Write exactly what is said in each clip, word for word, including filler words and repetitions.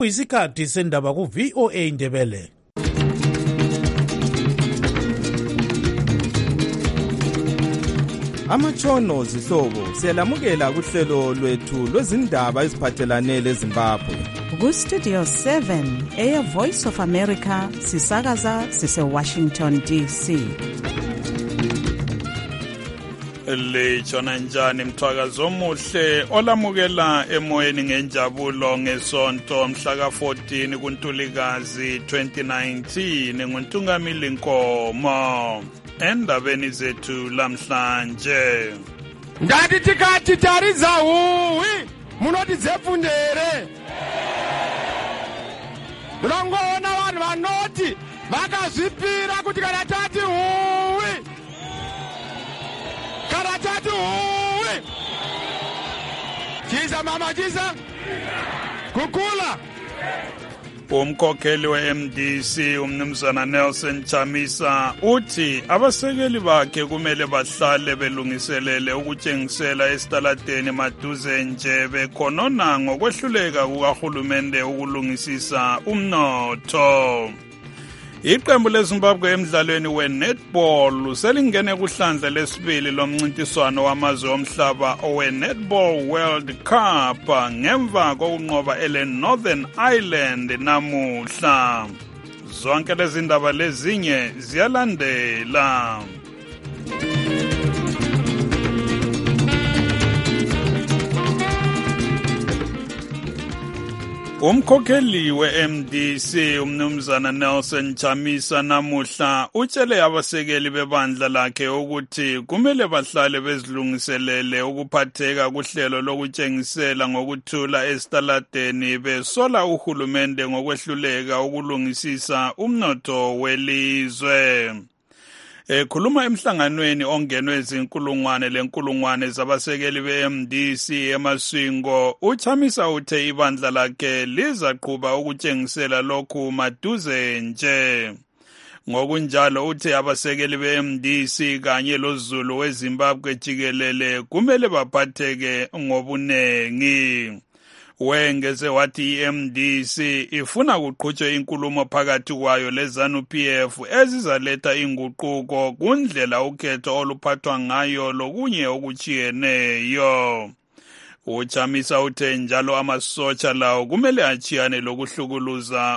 Isikhathi sendaba ku V O A Ndebele. Amatshono zihlobo siyalamukela kuhlelo lwethu lwezindaba eziphathelane leZimbabwe. Ku Studio seven Air Voice of America sisakaza sise Washington D C. Lechona njani mthwakazo omuhle olamukela emoyeni ngenjabulo ngesonto mhla ka fourteen kuNtulikazi twenty nineteen nguNtungamili Nkomo. Endabeni zethu lamhlanje ngati tikati tariza huwi munoti dzepfundere munongona vanhu vanoti vakazvipira kuti kana tati huwi kana tati huwi chiza mama chiza kukula. Umkhokheli we-M D C umnumzana Nelson Chamisa uthi abasekeli bakhe kumele bahlale belungiselele ukutshengisela esitaladeni maduze nje bekhonona ngokwehluleka kukahulumende ukulungisisa umnotho. Iqembu leZimbabwe emdlalweni we-netball selingene kuhlandla lesibili lomncintiswano wamazwe omhlaba owe-Netball World Cup ngemva kokunqoba ele Northern Ireland namuhla. Zonke lezi ndaba lezinye ziyalandela. Umkhokheli we-M D C umnumzana Nelson Chamisa namuhla utshele abasekeli bebandla lakhe ukuthi kumele bahlale bezilungiselele ukuphatheka kuhlelo lokutshengisela ngokuthula esitaladeni besola uhulumende ngokwehluleka ukulungisisa umnotho welizwe. Ekhuluma emhlanganweni ongenwe izinkulungwane lenkulungwane zabasekeli be-M D C eMasvingo, uChamisa uthe ibandla lakhe lizaqhuba ukutshengisela lokhu maduze nje. Ngokunjalo uthe abasekeli be-M D C kanye loZulu weZimbabwe jikelele kumele baphatheke ngobunengi. Wengeze wathi i-M D C ifuna kuqhutshwe inkulumo phakathi kwayo leZANU P F ezizaletha inguquko kundlela ukhetho oluphathwa ngayo lokunye okuchiyeneyo. UChamisa uthe njalo amasotsha lawo kumele achiyane lokuhlukuluza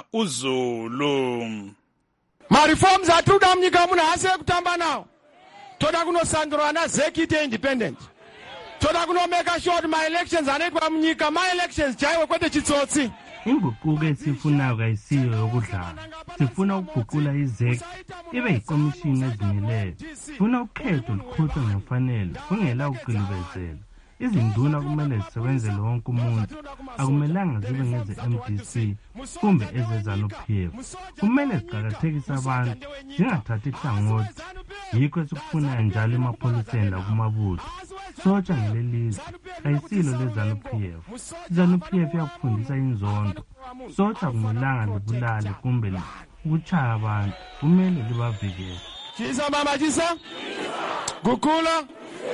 uZulu. Ma-reforms atuda mnyika muna hase kutamba nawo. Toda kunosandurwa na zekite independent. Toda kuno make sure my elections anetwa mnyika my elections jaiwe kwete chitsotsi. Inguquko esifunayo kayisiyo yokudlala. Sifuna ukuguqula izek ibe yikomishini ezimeleyo. Sifuna ukhetho olukhutshwa ngefanele kungela ukugqilibezela. Izinduna kumele zisebenzele wonke umuntu. Akumelanga zibe ngeze-M D C kumbe ezeZANU P F. Kumele ziqakathekise abantu zingathathi ihlangothi. Yikho esikufunayo njalo emapholiseni lakumabutho. Sotsha ngelelizwe ayisilo leZANU P F. iZANU P F yakufundisa inzondo. Sotsha akumelanga libulale kumbe ukuchaya abantu. Kumele libavikele. Chisa mama chisa. Kukula.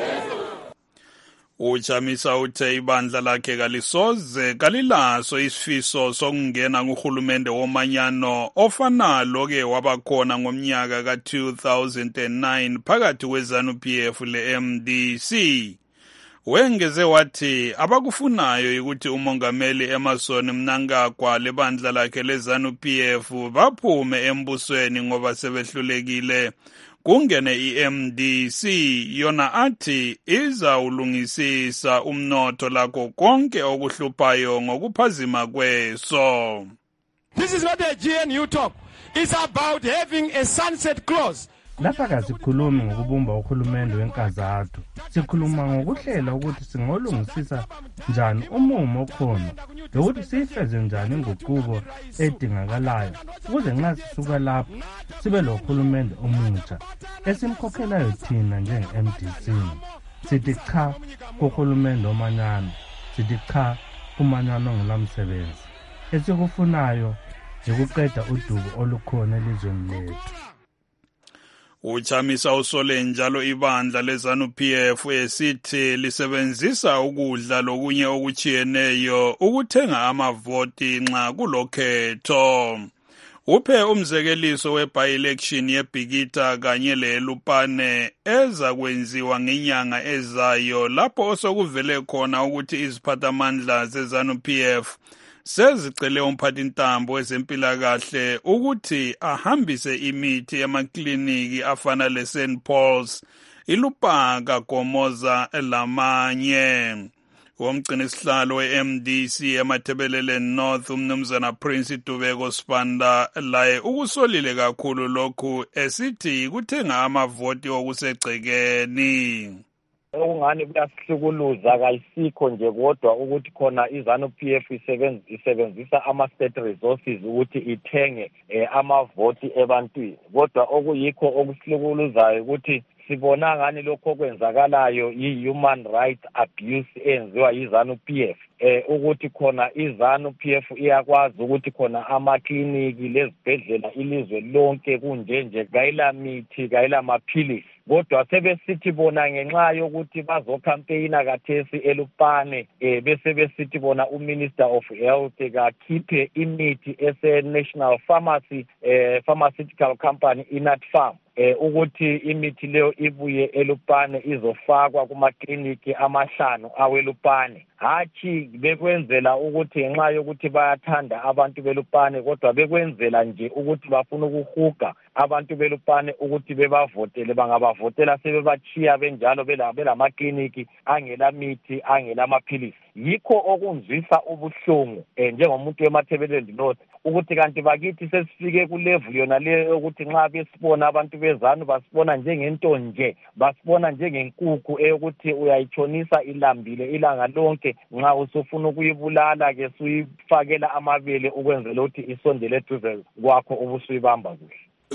UChamisa uthe ibandla lakhe kalisoze kalilaso isifiso sokungena kuhulumende womanyano ofanalo ke wabakhona ngomnyaka ka two thousand nine phakathi kweZANU P F le-M D C. Wengeze wathi abakufunayo ukuthi umongameli Emmerson Mnangagwa lebandla lakhe leZANU P F baphume embusweni ngoba sebehlulekile kungene i-M D C yona athi izawulungisisa umnotho lakho konke okuhluphayo ngokuphazima kweso. This is not a G N U talk. It's about having a sunset clause. Lapha kasikhulumi ngokubumba uhulumende wenkazathu. Sikhuluma ngokuhlela ukuthi singolungisisa njani umumo okhona lokuthi siyifeze njani inguquko edingakalayo ukuze nxa sisuka lapho sibe lohulumende omutsha esimkhokhelayo thina njenge-M D C. Sithi cha kuhulumende omanyano, sithi cha kumanyano ongelamsebenzi. Esikufunayo ukuqeda udubo olukhona elizweni lethu. Uchamisa usole njalo ibandla leZANU-P F esithi lisebenzisa ukudla lokunye okuchiyeneyo ukuthenga amavoti nxa kulokhetho. Uphe umzekeliso we-by-election yeBhikita kanye leLupane eza kwenziwa ngenyanga ezayo lapho osokuvele khona ukuthi iziphathamandla zeZANU-P F sezicele umphathintambo wezempilakahle ukuthi ahambise imithi emakliniki afana leSaint Paul's, iLupaka, Gomoza lamanye. Umgcinisihlalo we-M D C eMathebeleleni North umnumzana Prince Dubeko Sibanda laye ukusolile kakhulu lokhu esithi kuthenga amavoti okusegcekeni. Okungani kuyasihlukuluza kayisikho nje kodwa ukuthi khona iZANU-P F isebenzisa ama-state resources ukuthi ithenge amavoti ebantwini, kodwa okuyikho okusihlukuluzayo ukuthi sibona ngani lokho kwenzakalayo i-human rights abuse enziwa yiZANU-P F eh ukuthi khona iZANU-P F iyakwazi ukuthi khona amakliniki lezibhedlela ilizwe lonke kunje nje kayila mithi kayila maphilisi, kodwa sebesithi bona ngenxa yokuthi bazocampaigna kathesi eLupane eh bese besithi bona uMinister of Health kakhiphe imithi ese-National Pharmacy eh Pharmaceutical Company iNatfarm eh ukuthi imithi leyo ibuye eLupane izofakwa kumakliniki amahlanu aweLupane. Hathi bekwenzela ukuthi ngenxa yokuthi bayathanda abantu beLupane kodwa bekwenzela nje ukuthi bafuna ukuhuga abantu beLupane ukuthi bebavotele, bangabavotela sebebachiya benjalo belamakliniki angela mithi angela maphilisi. Yikho okunzwisa ubuhlungu eh njengomuntu weMathebeleleni North ukuthi kanti bakithi sesifike ku level yona le ukuthi nxa besibona abantu beZANU basibona njengento nje, basibona njengenkukhu eyokuthi uyayitshonisa ilambile ilanga lonke, nxa usufuna ukuyibulala ke suyifakela amabele ukwenzela ukuthi isondele eduze kwakho ubusuyibamba kuhle.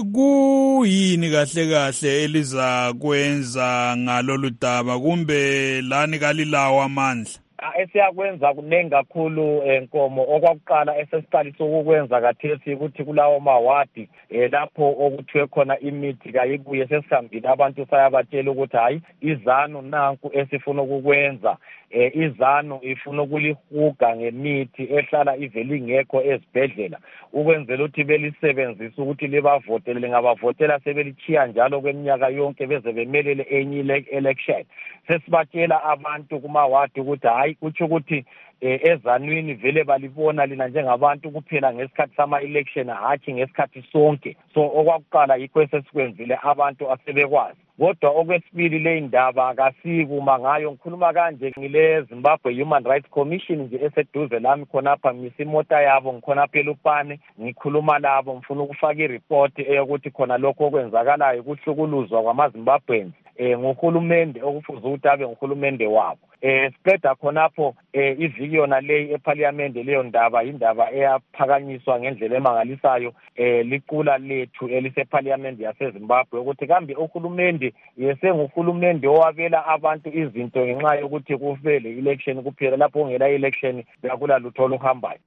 Kuyini kahle kahle eliza kwenza ngalolu daba kumbe lani kalilawo amandla? Esiyakwenza kunengi kakhulu enkomo. Okwakuqala esesiqalisa ukukwenza kathesi ukuthi kulawo mawadi lapho okuthiwe khona imithi kayibuye sesihambile abantu sayabatshela ukuthi hayi iZANU nanku esifuna ukukwenza. Eh iZANU ifuna ukulihuga ngemithi ehlala iveli ngekho ezibhedlela ukwenzela ukuthi belisebenzise ukuthi libavotele, lingabavotela sebelichiya njalo kweminyaka yonke beze bemelele enye election. Sesibatshela abantu kumawadi ukuthi hayi kuthi ukuthi eZANUwini vele balibona lina njengabantu kuphela ngesikhathi sama election hathi ngesikhathi sonke. So okwakuqala yikho esesikwenzile abantu asebekwazi. Kodwa okwesibili le indaba akasikuma ngayo, ngikhuluma kanje ngile Zimbabwe Human Rights Commission nje eseduze lami khonapha ngisimota yabo ngikhonapha eLupane ngikhuluma labo ngifuna ukufaka ireport eyokuthi khona lokho okwenzakalayo kuhlukuluzwa kwamaZimbabweans eh ngohulumende okufuza ukuthi abe ngohulumende wabo. Eh siqeda khonapho eh iviki yona le eParliament leyo ndaba indaba eyaphakanyiswa ngendlela emangalisayo eh liqula lethu eliseParliament yaseZimbabwe ukuthi kambe uhulumende yesenguhulumende owabela abantu izinto ngenxa yokuthi kuvele election kuphela lapho ongela election yakula lutho oluhambayo.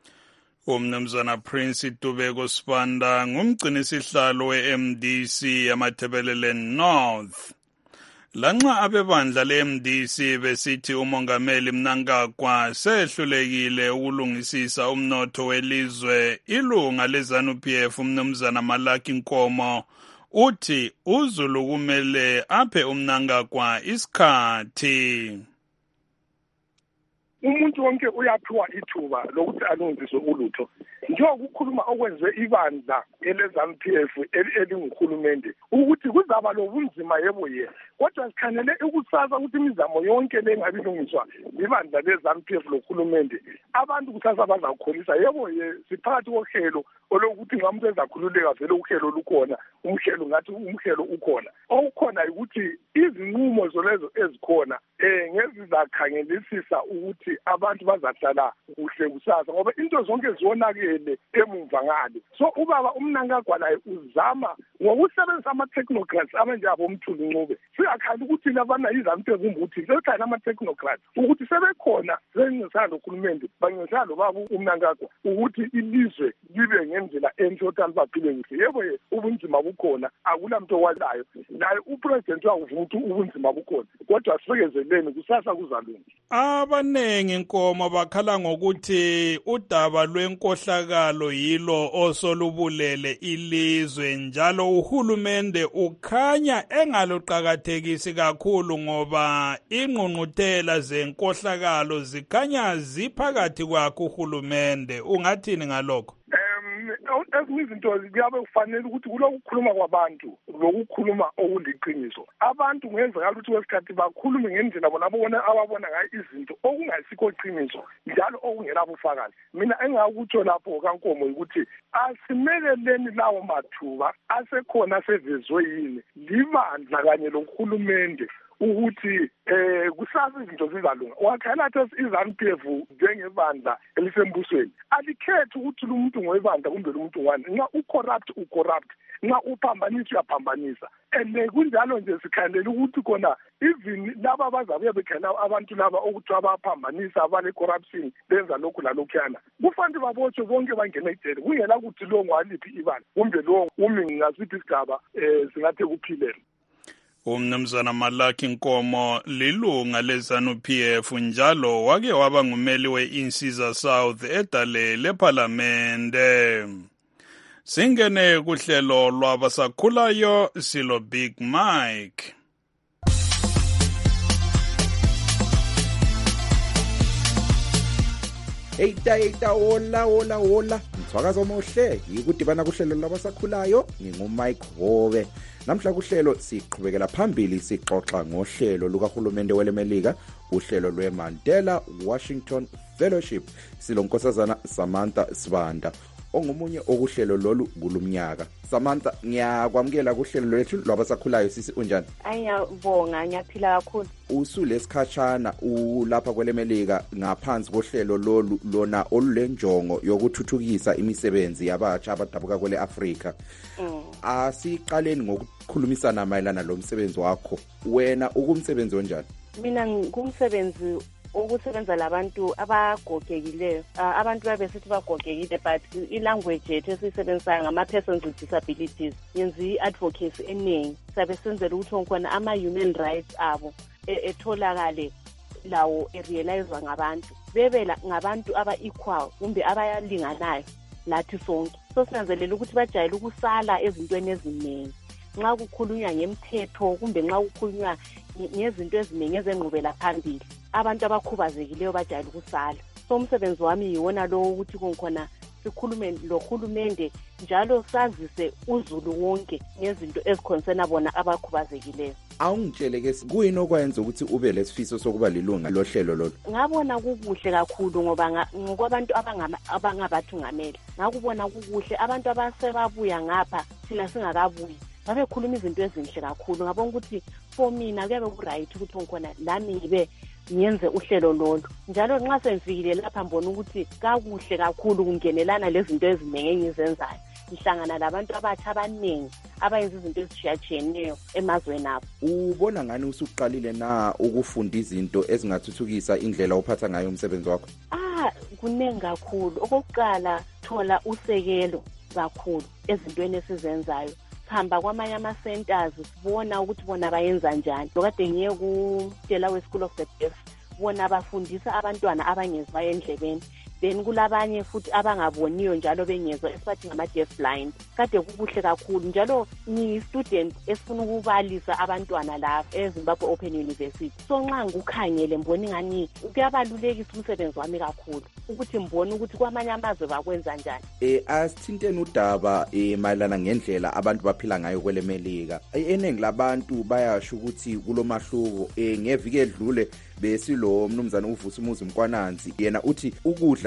Umnumzana Prince Dubeko Sibanda ngumgcinisihlalo we-M D C eMathebeleleni North. Lanxa abebandla le-M D C besithi umongameli Mnangagwa sehlulekile ukulungisisa umnotho welizwe, ilunga leZANU-P F umnumzana Malaki Nkomo uthi uZulu kumele aphe uMnangagwa isikhathi. Umuntu wonke uyaphiwa ithuba lokuthi alungiswe ulutho. Njengoba ukukhuluma okwenziwe ibandla eleZANU-P F elinguhulumende ukuthi kuzaba lobunzima yebo ye, kodwa sikhanele ukusasa ukuthi imizamo yonke le ngabe ilungiswa ibandla leZANU-P F lohulumende abantu kusasa bazakholisa yebo ye. Siphakathi kohlelo olokuthi ngamuntu ezakhululeka vele uhlelo lukhona, umhlelo ngathi umhlelo ukhona. Okukhona ukuthi izinqumo zolezo ezikhona eh ngezizakhangelisisa ukuthi abantu bazahlala kuhle kusasa ngoba into zonke zionakele emumva ngale. So ubaba uMnangagwa laye uzama ngokusebenzisa ama-technocrats abanjabo Mthuli Ncube singakhali ukuthi labana izantu ukuthi sekhaya ama-technocrats ukuthi sebekhona sencedisana nohulumende bancedisana lobaba uMnangagwa ukuthi ilizwe libe ngendlela enhle ukuthi baphile kuhle. Yebo ubunzima bukhona akula muntu owaziyo naye upresident wakuvuma ukuthi ubunzima bukhona kodwa sibekezeleni kusasa kuzalunga. Abanengi inkomo bakhala ngokuthi udaba lwenkohlakalo yilo osolubulele ilizwe njalo uhulumende ukhanya engaluqakathekisi kakhulu ngoba ingqungquthela zenkohlakalo zikhanya ziphakathi kwakho uhulumende. Ungathini ngalokho? Ezinye izinto kuyabe kufanele ukuthi kulokukhuluma kwabantu lokukhuluma okuliqiniso. Abantu ngenzeka ukuthi wesikhathi bakhulume ngendlela bona abona ababona ngayo izinto okungasikho iqiniso njalo okungela bufakazi. Mina engakutsho lapho kaNkomo ukuthi asimeleleni lawo mathuba asekhona sevezwe yini libandla kanye lokuhulumende ukuthi eh kusasa izinto zizalunga. Wakhala ukuthi iZANU P F njengebandla elisembusweni alikhethi ukuthi umuntu ngoyibandla kumbe umuntu wani nxa ucorrupt ucorrupt nxa uphambanisa uyaphambanisa ene kunjalo nje sikhalela ukuthi khona even laba abazabe bekhana abantu laba ukuthi abaphambanisa abale corruption benza lokhu lalokhuyana kufanele babotshwe bonke bangena ejele kungela ukuthi lo ngwaliphi ibandla kumbe lo umi ngasithi isigaba eh singathe kuphilela. Umnumzana Malaki Nkomo lilunga leZANU P F njalo wake waba ngumeli we-Insiza South edale leParlamente. Singene kuhlelo lwabasakhulayo silo Big Mike. Eita eita hola hola hola mthwakazo omuhle yikudibana kuhlelo labasakhulayo ngingumike Hobe. Namhla kuhlelo siqhubekela phambili sixoxa ngohlelo lukaHulumende weleMelika uhlelo lweMandela Washington Fellowship silonkosazana Samantha Sibanda ongumunye okuhlelo lolu kulumnyaka. Samantha ngiyakwamukela kuhlelo lwethu lwabasakhulayo sisi unjani? Ayabonga ngiyaphila kakhulu. Usulesikhachana ulapha kweleMelika ngaphansi kohlelo lolu lona olulenjongo yokuthuthukisa imisebenzi yabatsha abadabuka kwele Afrika. Mm. Asiqaleni ngokukhulumisana mayelana lo msebenzi wakho. Wena ukumsebenzi onjani? Mina ngumsebenzi ukusebenza labantu abagogekileyo abantu babe sithi bagogekile but ilanguage yethu esisebenza ngama persons with disabilities yenza iadvocacy eningi sabe senzela ukuthi onkhona ama human rights abo etholakale lawo erealizwa ngabantu bebe ngabantu aba equal kumbe abayalinganayo lathi sonke so sinanzelela ukuthi bajayele ukusala ezintweni eziningi nxa kukhulunywa ngemthetho kumbe nxa kukhulunywa ngezinto eziningi ezengqubela phambili abantu abakhubazekileyo bajayele ukusala so umsebenzi wami yiwona lo ukuthi konkhona sikhulume lohulumende njalo sazise uzulu wonke ngezinto ezikhonsena bona abakhubazekileyo. Awungitshele ke kuyini okwenza ukuthi ube lesifiso sokuba lilunga lohlelo lolu? Ngabona kukuhle kakhulu ngoba ngokwabantu abangama abangabathu ngamele ngakubona kukuhle abantu abasebabuya ngapha thina singakabuyi babekhuluma izinto ezinhle kakhulu ngabona ukuthi for mina kuyabe ku-right ukuthi onkhona lami ngibe ngiyenze uhlelo lolu njalo nxa sengifikile lapha mbona ukuthi kakuhle kakhulu kungenelana lezinto eziningi engizenzayo ngihlangana labantu abatsha abaningi abayenza izinto ezishiyatshiyeneyo emazweni abo. Ubona ngani usuqalile na ukufunda izinto ezingathuthukisa indlela ophatha ngayo umsebenzi wakho? Ah kuningi kakhulu. Okokuqala thola usekelo kakhulu ezintweni esizenzayo hamba kwamanye ama-centers sibona ukuthi bona bayenza njani. Lokade ngiye ku-Delaware School of the Deaf bona bafundisa abantwana abangezwayo endlebeni then kulabanye futhi abangaboniyo njalo bengezwa esibathi ngama-deaf blind. Kade kukuhle kakhulu njalo ngiyi-student esifuna ukubalisa abantwana lapha eZimbabwe Open University so nxa ngikukhangele mbona ingani kuyabalulekisa umsebenzi wami kakhulu ukuthi mbone ukuthi kwamanye amazwe bakwenza njani. Eh asithinteni udaba eh mayelana ngendlela abantu baphila ngayo kweleMelika. Eningi labantu bayasho ukuthi kulomahluko eh ngeviki edlule besilo mnumzana uvusa umuzi Mkwananzi yena uthi ukudla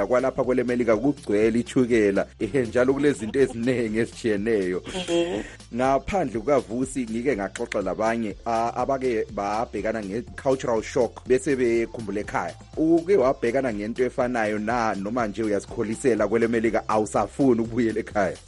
ukudla kwalapha kwele Melika kugcwele ichukela ehe njalo kulezinto eziningi ezitshiyeneyo. Ngaphandle kukavusi ngike ngaxoxa labanye abake babhekana nge-cultural shock bese bekhumbula ekhaya. Uke wabhekana ngento efanayo na noma nje uyasikholisela kwele Melika awusafuni ukubuyela ekhaya?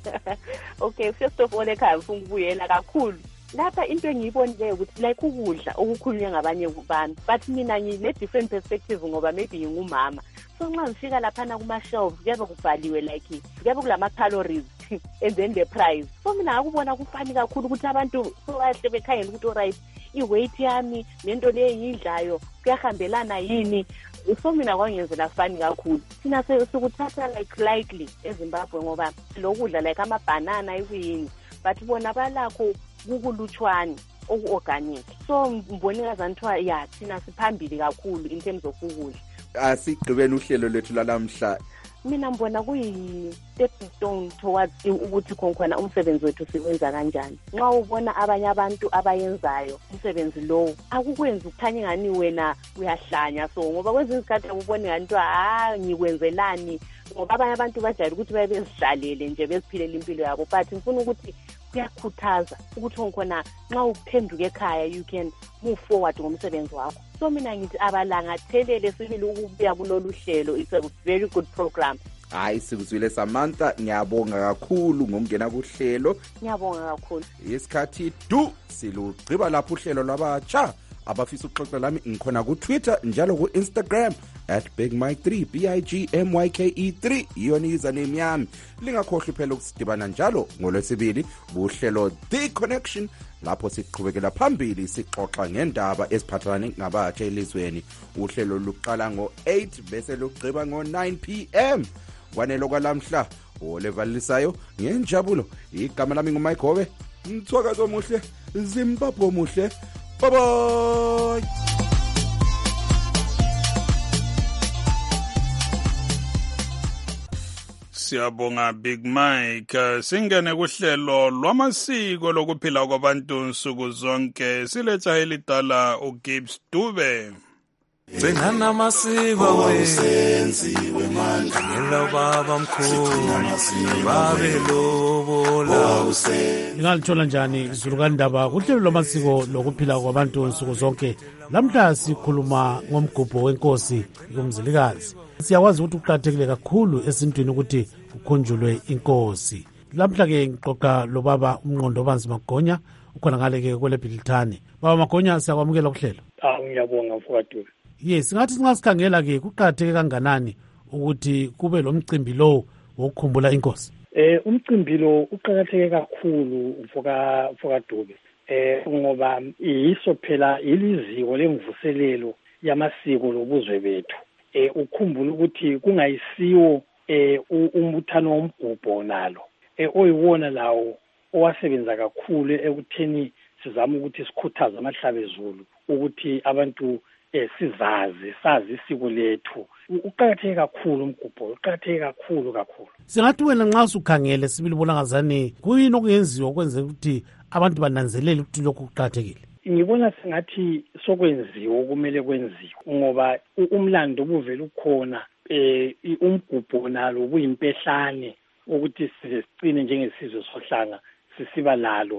Okay, first of all ekhaya ngifuna ukubuyela kakhulu. Lapha into engiyibonile ukuthi like ukudla okukhulunywa ngabanye kubami, but mina ngine different perspective ngoba maybe ngingumama. So nxa ngifika laphana kuma shelves kuyabe kubhaliwe like kuyabe kulama calories and then the price. So mina akubona kufani kakhulu ukuthi abantu sobahle bekhangela ukuthi alright iweight yami nento le yidlayo kuyahambelana yini. So mina kwangenzela fani kakhulu. Sina sekuthatha like lightly eZimbabwe ngoba lokudla like ama banana ikuyini, but bona balakho kukulutshwane oku-organic. So mboni ngazanthiwa ya thina siphambili kakhulu in terms of ukudla. Asigqibeni uhlelo lethu lalamhla. Mina mbona kuyi-stepping stone towards ukuthi khona umsebenzi wethu siwenza kanjani. Nxa ubona abanye abantu abayenzayo umsebenzi lowo akukwenza ukukhanya ngani wena uyahlanya. So ngoba kwezinye izikhathi ubone ngani nto ah ngikwenzelani ngoba abanye abantu bajayele ukuthi babe bezihlalele nje beziphilela impilo yabo, but ngifuna ukuthi kuyakhuthaza ukuthi ngkhona nxa uphenduka ekhaya you can move forward ngomsebenzi wakho. So mina ngithi abalangathelele sibili ukubuya kulolu hlelo. It's a very good program. Hayi sikuzwile Samantha, ngiyabonga kakhulu ngokungena kuhlelo. Ngiyabonga kakhulu. Isikhathi du silugqiba lapho uhlelo lwabatsha abafisa ukuxoxa lami ngikhona ku Twitter njalo ku Instagram at big mike three b i g m y k e three iyona username yami. Lingakhohlwa phela ukusidibana njalo ngolwesibili kuhlelo The Connection lapho siqhubekela phambili sixoxa ngendaba eziphathelane ngabatsha elizweni. Uhlelo luqala ngo eight bese lugqiba ngo nine p m kwanelo kwalamhla olevalisayo ngenjabulo. Igama lami nguMike Hobe, ngithwakaza omuhle, Zimbabwe muhle. Bye bye. Siyabonga Big Mike. Singene kuhlelo lwamasiko lokuphila kwabantu nsuku zonke. Siletha elidala uGibbs Dube. Zengana masiko wenziwe manje ngelo baba mkhulu babe lobola usenzi. Ngalithola njani izulu kandaba kuhlelo lwamasiko lokuphila kwabantu nsuku zonke. Lamhla sikhuluma ngomgubho wenkosi kumzilikazi. Siyakwazi ukuthi kuqakathekile kakhulu esintwini ukuthi kukhunjulwe inkosi. Lamhla ke ngiqoqa lo baba uMnqondo Banzi Magonya ukhona ngale ke kwele Bhilithani. Baba Magonya siyakwamukela kuhlelo. Ah ngiyabonga mfowethu. Yes, ngathi singasikhangela ke kuqhatheke kanganani ukuthi kube lo mcimbi lo wokukhumbula inkosi. Eh umcimbi lo uqhakatheke kakhulu mfoka mfoka Dube. Eh ngoba yiso phela iliziko lemvuselelo yamasiko lobuzwe bethu. Eh ukukhumbula ukuthi kungayisiwo eh umbuthano womgubho nalo. Eh oyiwona lawo owasebenza kakhulu ekutheni sizama ukuthi sikhuthaze amahlabezulu ukuthi abantu eh sizazi sazi isiko lethu. Uqhakatheke kakhulu umgubho, uqhakatheke kakhulu kakhulu. Singathi wena nxa usukhangele sibili bona ngazani kuyini okuyenziwa ukwenza ukuthi abantu bananzelele ukuthi lokhu kuqhakathekile. Ngibona singathi sokwenziwa okumele kwenziwe ngoba umlando ubuvela ukhona eh umgubho nalo ubuyimpehlane ukuthi sizicine njengesizwe sohlanga sisiba lalo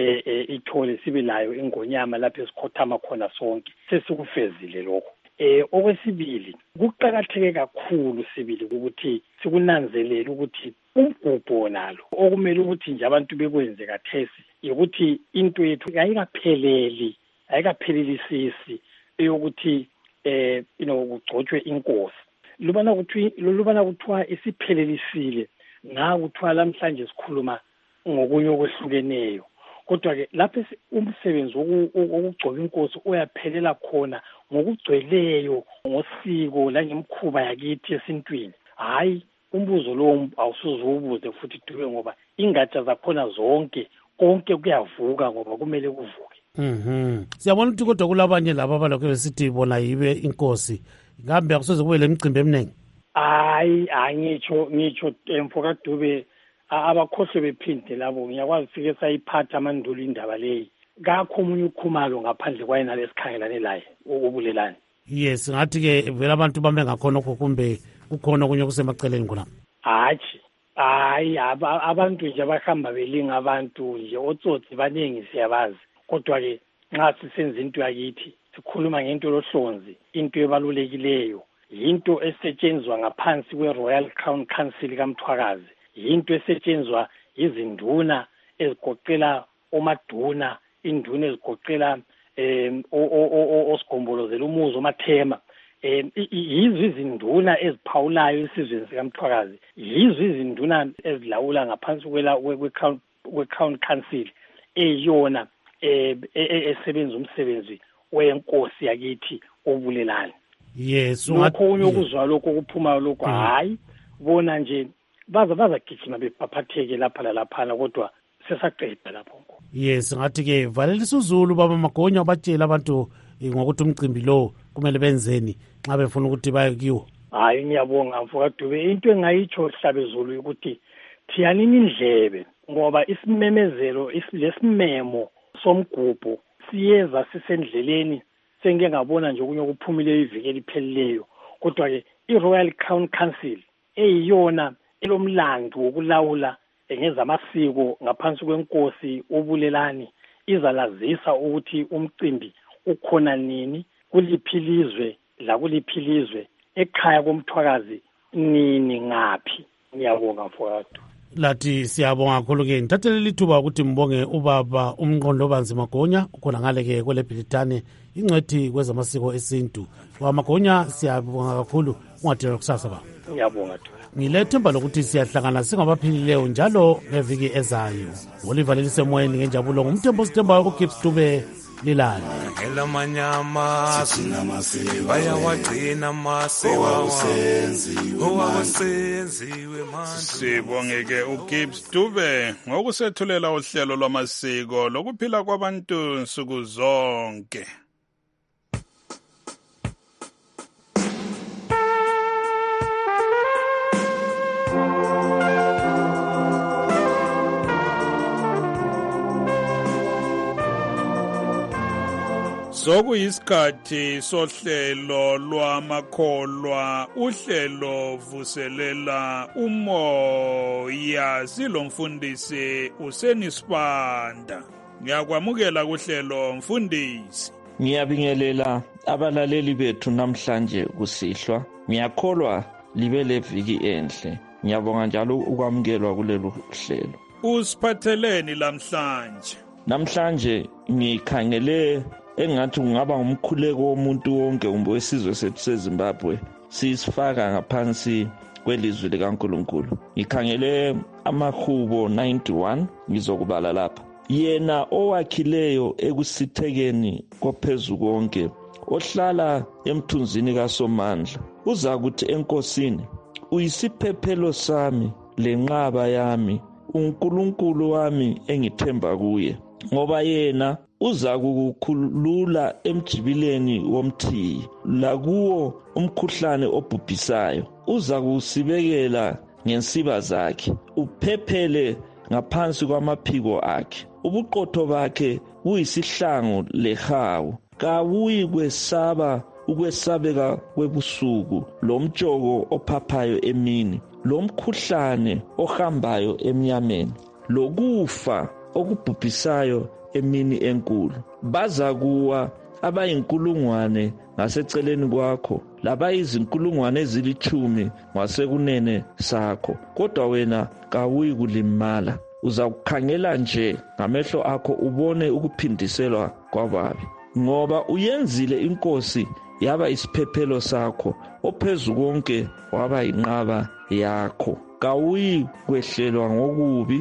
eh ithole sibe layo ingonyama lapho esikhothama khona sonke sesikufezile lokho. Eh okwesibili kuqhakatheke kakhulu sibili ukuthi sikunanzelele ukuthi umgubho nalo okumele ukuthi nje abantu bekwenze kathesi ukuthi into yethu ayikapheleli ayikaphelelisisi eyokuthi eh you know kugcotshwe inkosi. Lubana ukuthi lubana kuthiwa isiphelelisile nga kuthiwa lamhlanje sikhuluma ngokunye okwehlukeneyo. Kodwa ke lapho umsebenzi wokugcoba inkosi uyaphelela khona ngokugcweleyo ngosiko la ngemkhuba yakithi esintwini. Hayi umbuzo lo awusuzubuze futhi Dube ngoba ingatsha zakhona zonke konke kuyavuka ngoba kumele kuvuke. Mhm. Siyabona ukuthi kodwa kulabanye laba abalokho besithi bona yibe inkosi. Ngambe akusoze kube lemicimbi eminingi. Hayi angitsho ngitsho emfoka Dube abakhohle bephinde labo ngiyakwazi fike sayiphatha amandulo indaba leyi kakho umunye ukhumalo ngaphandle kwayena lesikhangelane laye ubulelani. Yes, ngathi ke vela abantu bambe ngakhona kumbe kukhona okunye kusemaceleni khona? Hatshi, hayi abantu nje abahamba belinga abantu nje, otsotsi baningi siyabazi. Kodwa-ke nxa sisenza into yakithi sikhuluma ngento lohlonzi, into ebalulekileyo, yinto esetshenzwa ngaphansi kwe-Royal Crown Council kaMthwakazi, yinto esetshenzwa izinduna ezigoqela omaduna, induna ezigoqela um osigombolozela umuzi uMathema, um yizo izinduna eziphawulayo esizweni sikaMthwakazi, yizo izinduna ezilawula ngaphansi kwe-Crown Council eyiyona um esebenza umsebenzi wenkosi yakithi obulelani. Yes, lokho unye okuzwa lokho kuphumayo lokho hayi bona nje baza bazagijima bepaphatheke lapha lalaphana, kodwa sesaqeda lapho. Yes, ngathi ke valelisa uZulu baba Magonya ubatshela abantu ngokuthi umcimbi lo kumele benzeni nxa befuna ukuthi baye kiwo. Hayi ngiyabonga mfowethu, into engayitsho Hlabezulu ukuthi thiyanini indlebe, ngoba isimemezelo lesimemo somgubho siyeza sisendleleni. Sengike ngabona nje okunye okuphumile iviki eliphelileyo, kodwa-ke i-Royal Crown Council eyiyona elomlando wokulawula ngezamasiko ngaphansi kwenkosi ubulelani izalazisa ukuthi umcimbi ukhona nini, kuliphi ilizwe la kuliphi ilizwe, ekhaya koMthwakazi nini ngaphi. Ngiyabonga mfowethu. Lathi siyabonga kakhulu ke ngithathele lithuba ukuthi mbonge ubaba uMnqondo Banzi Magonya ukhona ngale ke kwele Bhilitane ingcwethi kwezamasiko esintu. Wa Magonya siyabonga kakhulu, ungadela kusasa ba. Ngiyabonga Thula. Ngilethemba lokuthi siyahlangana singabaphilileyo njalo ngeviki ezayo. Oliver Lelisemoyeni ngenjabulo ngumthembo sithembayo uGibbs Dube lilala. Elamanyama bayawagcina amasiko owasenziwe manje. Sibongeke uGibbs Dube ngokusethulela uhlelo lwamasiko lokuphila kwabantu nsuku zonke. Sokuyisikhathi sohlelo lwamakholwa, uhlelo vuselela umoya, silomfundisi uSenisibanda. Ngiyakwamukela kuhlelo mfundisi. Ngiyabingelela abalaleli bethu namhlanje kusihlwa. Ngiyakholwa libe leviki enhle. Ngiyabonga njalo ukwamukelwa kulelo hlelo. Usiphatheleni lamhlanje? Namhlanje ngikhangele engathi kungaba umkhuleko womuntu wonke umbe wesizwe sethu seZimbabwe sisifaka ngaphansi kwelizwi likaNkulunkulu. Ngikhangele amahubo ninety-one ngizokubala lapha. Yena owakhileyo ekusithekeni kophezulu konke, ohlala emthunzini kaSomandla, uza kuthi enkosini, uyisiphephelo sami lenqaba yami, uNkulunkulu wami engithemba kuye. Ngoba yena uza kukukhulula emjibileni womthiyi, lakuwo umkhuhlane obhubhisayo. Uza kusibekela ngensiba zakhe, uphephele ngaphansi kwamaphiko akhe. Ubuqotho bakhe buyisihlangu lehawu. Kawuyi kwesaba ukwesabeka kwebusuku, lomtshoko ophaphayo emini, lomkhuhlane ohambayo emnyameni, lokufa okubhubhisayo emini enkulu. Baza kuwa abayinkulungwane ngaseceleni kwakho, labayizinkulungwane ezilithumi ngasekunene sakho, kodwa wena kawuyi kulimala. Uza kukhangela nje ngamehlo akho ubone ukuphindiselwa kwababi. Ngoba uyenzile inkosi yaba isiphephelo sakho, ophezulu konke waba inqaba yakho. Kawuyi kwehlelwa ngokubi,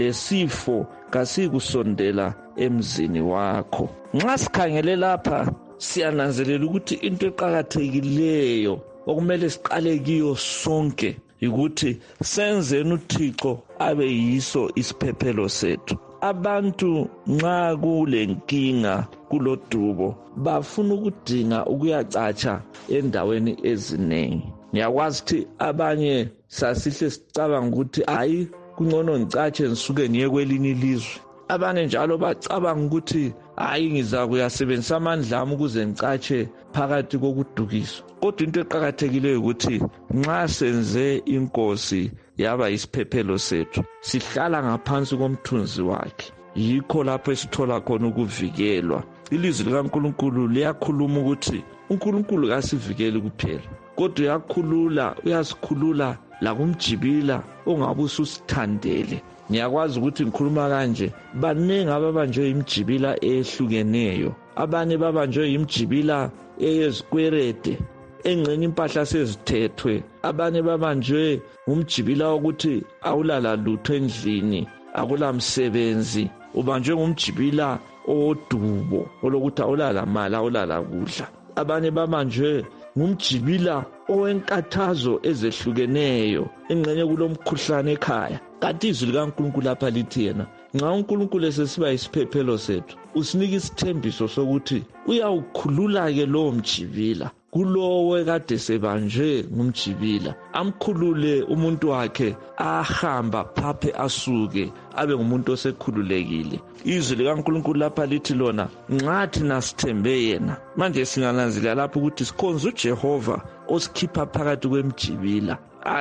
lesifo kasikusondela emzini wakho. Nxa sikhangele lapha siyananzelela ukuthi into eqhakathekileyo okumele siqale kiyo sonke ukuthi senzeni uThixo abe yiso isiphephelo sethu. Abantu nxa kule nkinga kulodubo bafuna ukudinga ukuyacatsha endaweni eziningi. Ngiyakwazi ukuthi abanye sasihle sicabanga ukuthi hayi kungcono ngicatshe ngisuke ngiye kwelinye ilizwe. abanye njalo bacabanga ukuthi hayi ngiza kuyasebenzisa amandla ami ukuze ngicatshe phakathi kokudukiswa. Kodwa into eqhakathekileyo ukuthi nxa senze inkosi yaba isiphephelo sethu sihlala ngaphansi komthunzi wakhe, yikho lapho esithola khona ukuvikelwa. Ilizwi likaNkulunkulu liyakhuluma ukuthi uNkulunkulu kasivikeli kuphela, kodwa uyakhulula, uyasikhulula lakumjibila ongabe ususithandele. Ngiyakwazi ukuthi ngikhuluma kanje, baningi ababanjwe imjibila ehlukeneyo, abanye babanjwe imjibila eyezikwerede engcenye impahla sezithethwe, abanye babanjwe umjibila ukuthi awulala lutho endlini, akula msebenzi, ubanjwe ngumjibila odubo olokuthi awulala mali, awulala kudla. Abanye babanjwe ngumjibila owenkathazo ezehlukeneyo engcenye kulomkhuhlane ekhaya. Kanti izwi likaNkulunkulu lapha lithi yena nxa uNkulunkulu esesiba isiphephelo sethu usinika isithembiso sokuthi uyawukhulula-ke lowo mjibila kulowo ekade sebanjwe ngumjibila, amkhulule umuntu wakhe ahamba phaphe asuke abe ngumuntu osekhululekile. Izwi likaNkulunkulu lapha lithi lona nxa thina sithembe yena. Manje singananzelela lapho ukuthi sikhonza uJehova osikhipha phakathi kwemjibila,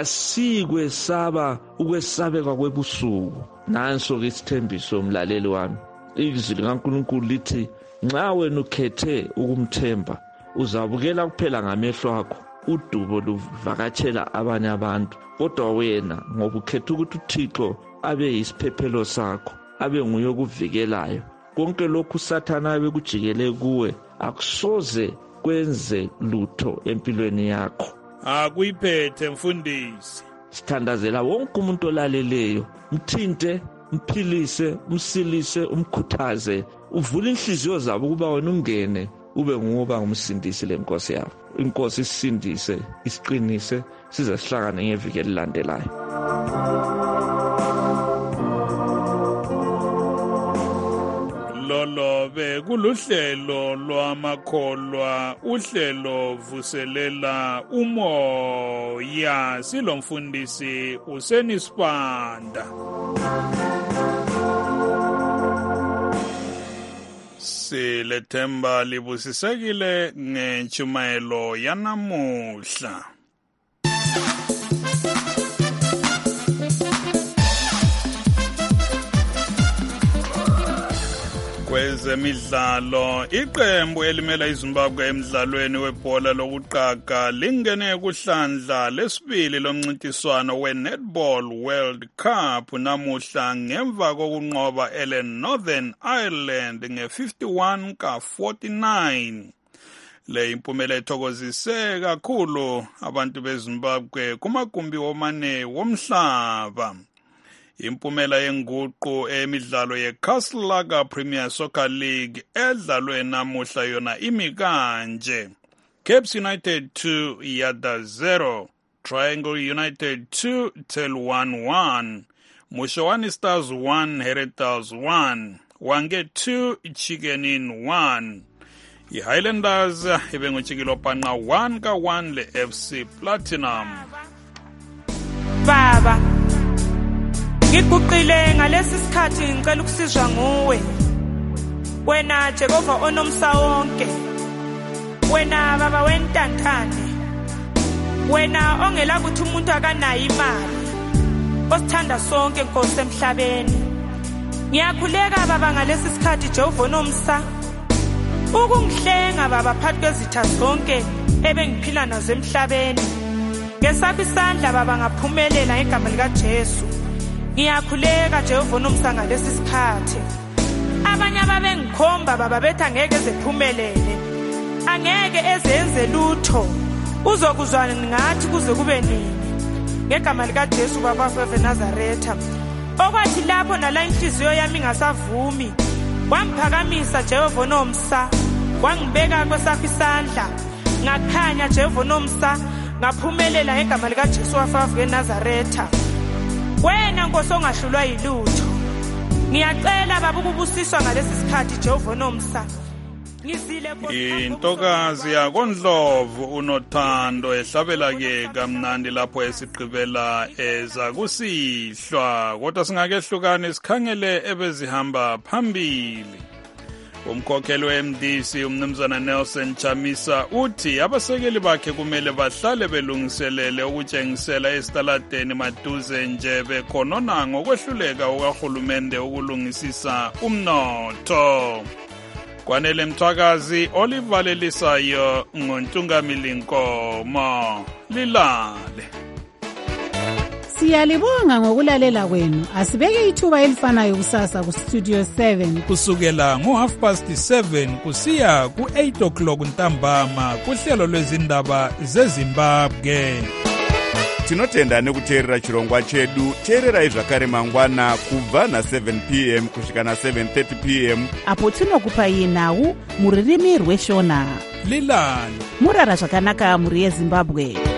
asikwesaba ukwesabeka kwebusuku. Nanso-ke isithembiso mlaleli wami, izwi likaNkulunkulu lithi nxa wena ukhethe ukumthemba uzabukela kuphela ngamehlo akho udubo luvakatshela abanye abantu, kodwa wena ngoba ukhetha ukuthi uThixo abe yisiphephelo sakho, abe nguye okuvikelayo, konke lokhu uSathane abe kujikele kuwe akusoze kwenze lutho empilweni yakho. Akuyiphethe mfundisi. Sithandazela wonke umuntu olaleleyo, mthinte, mphilise, umsilise, umkhuthaze, uvule inhliziyo zabo ukuba wena ungene ube nguba ngumsindisi lenkosi yakho. Inkosi isindise, isiqinise, size sihlangane ngeviki elilandelayo. Lolo be kuluhlelo lwamakholwa, uhlelo vuselela umoya, silomfundisi uSenisibanda. Silethemba libusisekile ngentshumayelo yanamuhla. Kwezemidlalo, iqembu elimela iZimbabwe emidlalweni webhola lokuqaga lingene kuhlandla lesibili lomncintiswano we-Netball World Cup namuhla ngemva kokunqoba ele Northern Ireland nge-fifty-one ka forty-nine. Le impumela ethokozise kakhulu abantu beZimbabwe kumagumbi womane womhlaba. Impumela yenguqu emidlalo ye-Castle Lager Premier Soccer League edlalwe namuhla yona imi kanje: Caps United two, Yada zero, Triangle United two, Tel one one, Mushawani Stars one, Herentals one, Wange two, Chicken Inn one. I-Highlanders ibenguchikilo panqa one ka one le-F C Platinum. Baba ngiguqile ngalesi sikhathi ngicela ukusizwa nguwe, wena Jehova onomsa wonke, wena baba wentantane, wena ongela ukuthi umuntu akanayo imali, osithanda sonke Nkosi emhlabeni. Ngiyakhuleka baba ngalesi sikhathi Jehova onomsa ukungihlenga baba phakathi kwezitha zonke ebengiphila nazo emhlabeni. Ngesakho isandla baba ngaphumelela ngegama lika Jesu. Ngiyakhuleka Jehova nomsa ngalesi sikhathi. Abanye ababengikhomba baba bethu angeke ezephumelele, angeke ezenze lutho, uzokuzwana ngathi kuze kube nini. Ngegama lika Jesu baba weNazaretha, okwathi lapho nala inhliziyo yami ngasavumi, wamphakamisa Jehova nomsa, wangibeka kwesakho isandla, ngakhanya Jehova nomsa, ngaphumelela ngegama lika Jesu weNazaretha. Wena Nkosi ongahlulwa yilutho, ngiyacela baba ukubusiswa ngalesi sikhathi Jehova nomsa. intokazi yakondlovu unothando ehlabela-ke kamnandi lapho esigqibela eza kusihlwa kodwa singakehlukani sikhangele ebezihamba phambili. Umkhokheli we-M D C umnumzana Nelson Chamisa uthi abasekeli bakhe kumele bahlale belungiselele ukutshengisela esitaladeni maduze nje bekhonona ngokwehluleka ukahulumende ukulungisisa umnotho. Kwanele Mthwakazi olivalelisayo ngontungamili Nkomo lilale. Siyalibonga ngokulalela kwenu. Asibeke ithuba elifanayo kusasa ku Studio seven kusukela ngo half past seven kusiya ku eight o'clock ntambama kuhlelo lwezindaba zeZimbabwe. Tinotenda nekuteerera chirongwa chedu. Teererai zvakare mangwana kubva na seven p m kusvika na seven thirty p m apo tinokupai nhau muririmi rweshona. Lilani murara zvakanaka muri yeZimbabwe.